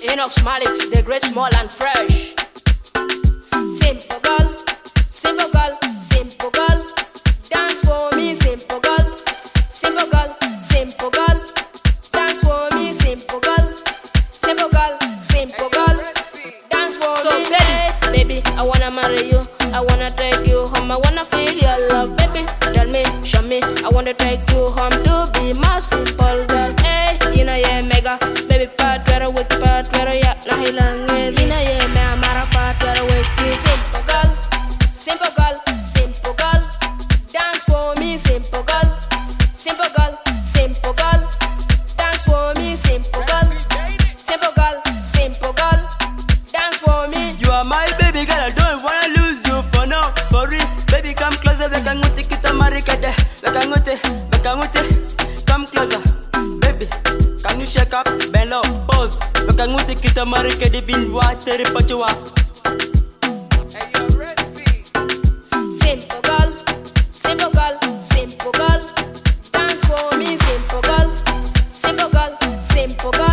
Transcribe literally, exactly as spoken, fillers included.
Enoch Malik, the great, small and fresh. Simple girl, simple girl, simple girl. Dance for me, simple girl. Simple girl, simple girl. Dance for me, simple girl. Simple girl, simple girl. Dance for so me. So baby, baby, I wanna marry you. I wanna take you home. I wanna feel your love, baby. Tell me, show me. I wanna take you home to be my simple girl. Hey, you know yeah, mega. Baby, part where with part where ya na hilang eh. You know yeah, me amara part where with you. Simple girl, simple girl, simple girl. Dance for me, simple girl. Simple girl, simple girl. Dance for me, simple girl. Simple girl, simple girl. Dance for me. You are my baby girl, I don't wanna lose you for now, for real. Baby, come closer, like I'm gonna take it to Marikade. Like I'm gonna take, like I'm gonna take. Come closer, baby. Can you shake up, bend low, pose. Like I'm gonna take it to Marikade, bin water, but you are. Hey, you ready? Simple girl, simple girl, simple girl. Dance for me, simple girl. Simple girl, simple girl.